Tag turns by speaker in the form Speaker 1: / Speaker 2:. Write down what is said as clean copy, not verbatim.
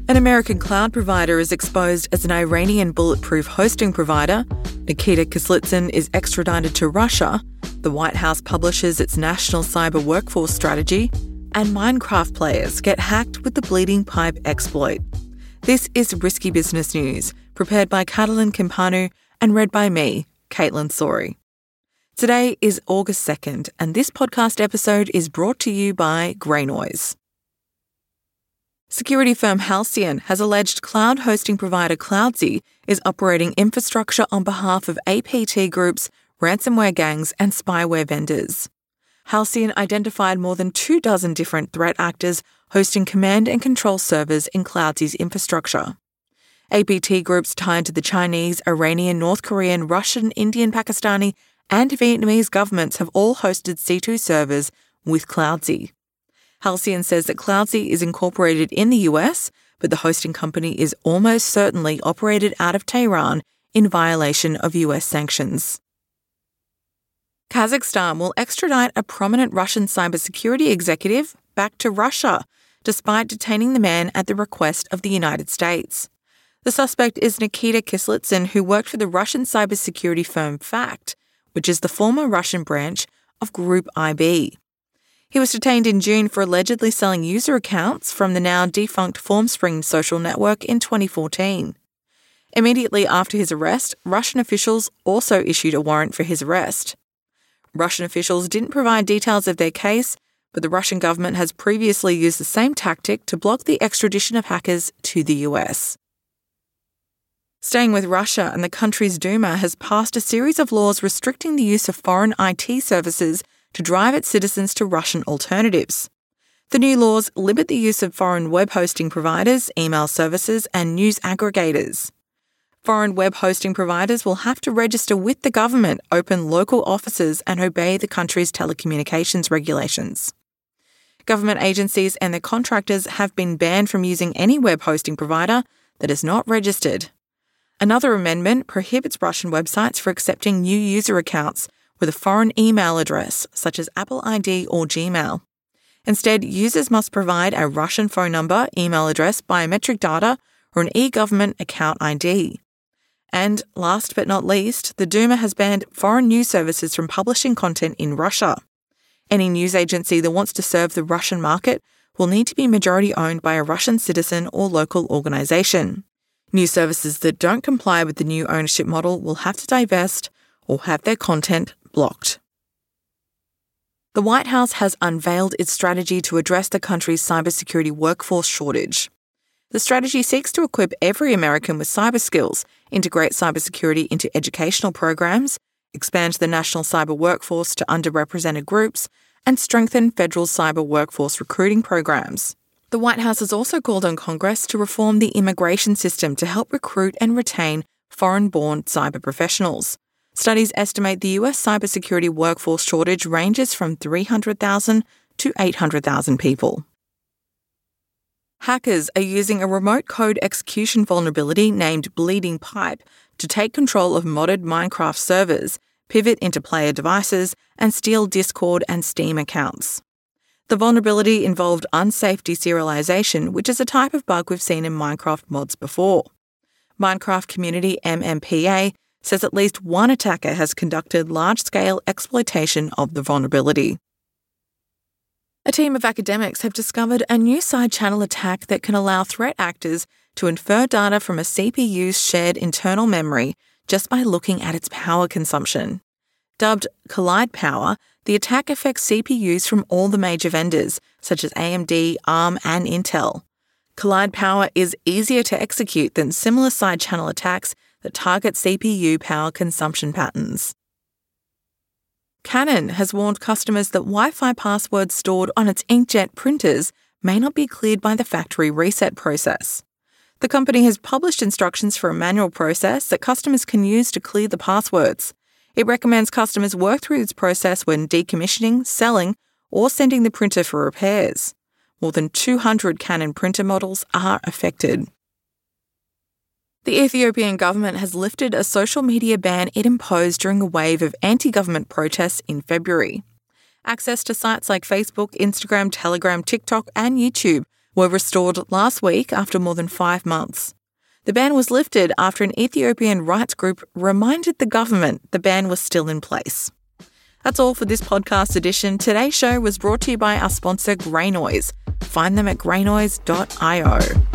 Speaker 1: An American cloud provider is exposed as an Iranian bulletproof hosting provider. Nikita Kazlitsyn is extradited to Russia. The White House publishes its national cyber workforce strategy. And Minecraft players get hacked with the Bleeding Pipe exploit. This is Risky Business News, prepared by Catalin Kimpanu and read by me, Caitlin Sori. Today is August 2nd, and this podcast episode is brought to you by Grey Noise. Security firm Halcyon has alleged cloud hosting provider Cloudsy is operating infrastructure on behalf of APT groups, ransomware gangs, and spyware vendors. Halcyon identified more than 24 different threat actors hosting command and control servers in Cloudsy's infrastructure. APT groups tied to the Chinese, Iranian, North Korean, Russian, Indian, Pakistani, and Vietnamese governments have all hosted C2 servers with Cloudsy. Halcyon says that Cloudsy is incorporated in the US, but the hosting company is almost certainly operated out of Tehran in violation of US sanctions. Kazakhstan will extradite a prominent Russian cybersecurity executive back to Russia, despite detaining the man at the request of the United States. The suspect is Nikita Kazlitsyn, who worked for the Russian cybersecurity firm FACT, which is the former Russian branch of Group IB. He was detained in June for allegedly selling user accounts from the now defunct Formspring social network in 2014. Immediately after his arrest, Russian officials also issued a warrant for his arrest. Russian officials didn't provide details of their case, but the Russian government has previously used the same tactic to block the extradition of hackers to the US. Staying with Russia, and the country's Duma has passed a series of laws restricting the use of foreign IT services to drive its citizens to Russian alternatives. The new laws limit the use of foreign web hosting providers, email services, and news aggregators. Foreign web hosting providers will have to register with the government, open local offices, and obey the country's telecommunications regulations. Government agencies and their contractors have been banned from using any web hosting provider that is not registered. Another amendment prohibits Russian websites from accepting new user accounts with a foreign email address, such as Apple ID or Gmail. Instead, users must provide a Russian phone number, email address, biometric data, or an e-government account ID. And last but not least, the Duma has banned foreign news services from publishing content in Russia. Any news agency that wants to serve the Russian market will need to be majority owned by a Russian citizen or local organisation. News services that don't comply with the new ownership model will have to divest or have their content blocked. The White House has unveiled its strategy to address the country's cybersecurity workforce shortage. The strategy seeks to equip every American with cyber skills, integrate cybersecurity into educational programs, expand the national cyber workforce to underrepresented groups, and strengthen federal cyber workforce recruiting programs. The White House has also called on Congress to reform the immigration system to help recruit and retain foreign-born cyber professionals. Studies estimate the US cybersecurity workforce shortage ranges from 300,000 to 800,000 people. Hackers are using a remote code execution vulnerability named Bleeding Pipe to take control of modded Minecraft servers, pivot into player devices, and steal Discord and Steam accounts. The vulnerability involved unsafe deserialization, which is a type of bug we've seen in Minecraft mods before. Minecraft Community MMPA says at least one attacker has conducted large-scale exploitation of the vulnerability. A team of academics have discovered a new side-channel attack that can allow threat actors to infer data from a CPU's shared internal memory just by looking at its power consumption. Dubbed Collide Power, the attack affects CPUs from all the major vendors, such as AMD, ARM, and Intel. Collide Power is easier to execute than similar side-channel attacks that target CPU power consumption patterns. Canon has warned customers that Wi-Fi passwords stored on its inkjet printers may not be cleared by the factory reset process. The company has published instructions for a manual process that customers can use to clear the passwords. It recommends customers work through this process when decommissioning, selling, or sending the printer for repairs. More than 200 Canon printer models are affected. The Ethiopian government has lifted a social media ban it imposed during a wave of anti-government protests in February. Access to sites like Facebook, Instagram, Telegram, TikTok, and YouTube were restored last week after more than 5 months. The ban was lifted after an Ethiopian rights group reminded the government the ban was still in place. That's all for this podcast edition. Today's show was brought to you by our sponsor, Greynoise. Find them at greynoise.io.